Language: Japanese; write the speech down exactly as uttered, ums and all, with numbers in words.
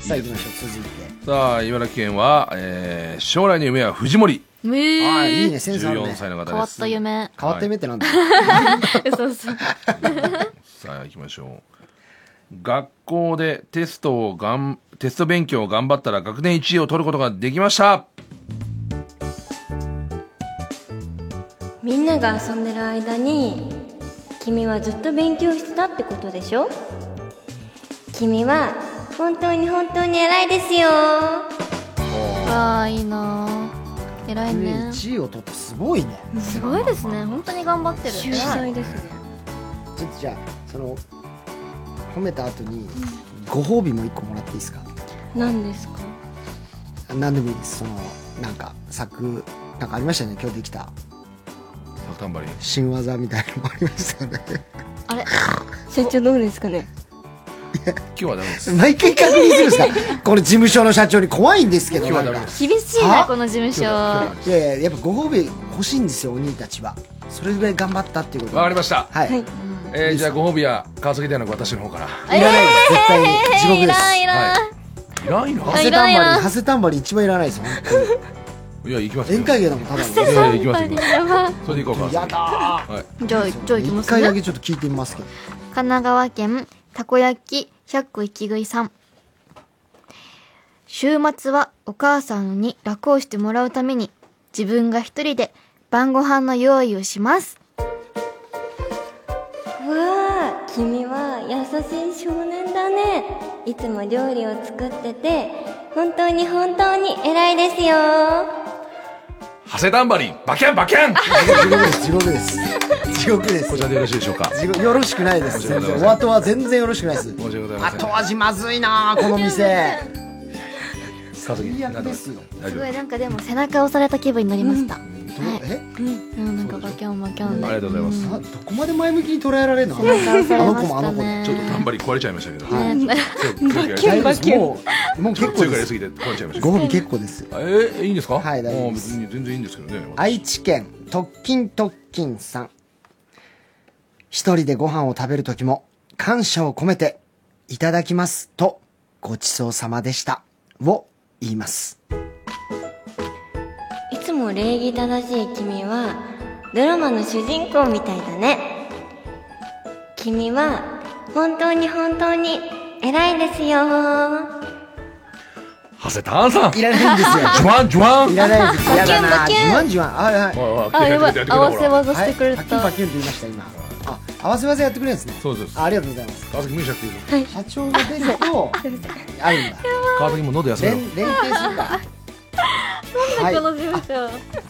さあ行きましょう。続いてさあ茨城県は、えー、将来の夢は藤森。 えー、 ああいいね、センスあるね。 じゅうよんさいの方です。 変わった夢。 変わった夢ってなんだ、 そうそう。 さあ行きましょう。学校でテストをがんテスト勉強を頑張ったら学年いちいを取ることができました。 みんなが遊んでる間に君はずっと勉強してたってことでしょ。君は本当に本当に偉いですよ。 わあいいなー、偉いね。 いちいを取ってすごいね。 すごいですね、本当に頑張ってる。 秀才ですね。 ちょっとじゃあその褒めた後にご褒美もいっこもらっていいですか。 何ですか。 何でもいいです。そのなんか作なんかありましたね、今日できたタンバリン新技みたいなのもありましたね。 あれ社長どうですかね。 今日はダメです。 毎回確認するんですかこれ事務所の社長に。怖いんですけど。 今日はダメです。 厳しいなこの事務所。 いやいややっぱご褒美欲しいんですよ、お兄たちは。それぐらい頑張ったっていうこと。 わかりました。 はい、はい、 えー、じゃあご褒美は川崎大学私の方から。 いらないです、絶対に地獄です。 いらんいらん、 はいいらんいらん。 ハセタンバリン、ハセタンバリン一番いらないですよ、本当に。 いや行きますよ。 宴会芸だもん、ただの。 いやいや行きます行きます。 やば。 それで行こうか。 やだー。 はい。 じゃあじゃあ行きます一回だね。 けちょっと聞いてみますけど。 神奈川県たこ焼きひゃっこ一食いさん。週末はお母さんに楽をしてもらうために自分が一人で晩ご飯の用意をします。 わあ、君は優しい少年だね。いつも料理を作ってて本当に本当に偉いですよ。 長谷タンバリンバキャンバキャン。 地獄です、地獄です、地獄です。 こちらでよろしいでしょうか。 地獄よろしくないです。全然お後は全然よろしくないです。 申し訳ございません。 後味まずいなこの店。 川崎最悪ですよ。 大丈夫。 すごいなんかでも背中を押された気分になりました。 え、 うんなんかバキャンバキャンで。 ありがとうございます。 あどこまで前向きに捉えられるの。 背中押されましあの子もあの子もたね。 ちょっとタンバリン壊れちゃいましたけど。 はいね強く強くやりすぎてもうもう結構です。 強くやりすぎて壊れちゃいました。 ご褒美結構です。 えー、いいんですか。 はい大丈夫ですもう別に全然いいんですけどね。 愛知県特勤特勤さん。一人でご飯を食べる時も感謝を込めていただきますとごちそうさまでしたを言います。 いつも礼儀正しい君はドラマの主人公みたいだね。君は本当に本当に偉いですよ。 長谷タンさん。 いらないんですよ。 ジュワンジュワン。 いらないです。やだな。 バキュンバキュンじわんじわん。はいはい。 あやばい合わせ技してくれはい、パキュンた。 パキュンって言いました今。あ、合わせ技やってくれるんですね。 そうです。 あ、ありがとうございます。 川崎無理しなくていいよ。 社長が出るとあるんだ。 川崎も喉休めろ。 連連携するんだ。はい。 この事務所。